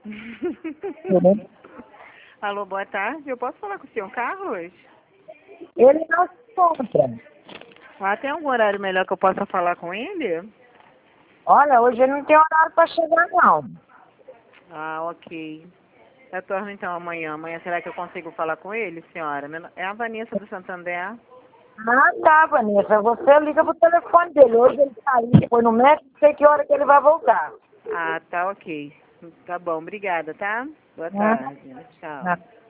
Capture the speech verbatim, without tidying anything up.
Uhum. Alô, boa tarde. Eu posso falar com o senhor Carlos? Ele não se encontra. Ah, tem algum horário melhor que eu possa falar com ele? Olha, hoje ele não tem horário para chegar, não. Ah, ok. Retorno então amanhã. Amanhã será que eu consigo falar com ele, senhora? Meu no- É a Vanessa do Santander. Ah, tá, Vanessa. Você liga pro telefone dele. Hoje ele saiu, foi no médico, não sei que hora que ele vai voltar. Ah, tá ok. Tá bom, obrigada, tá? Boa Ah, tarde. Tchau. ah.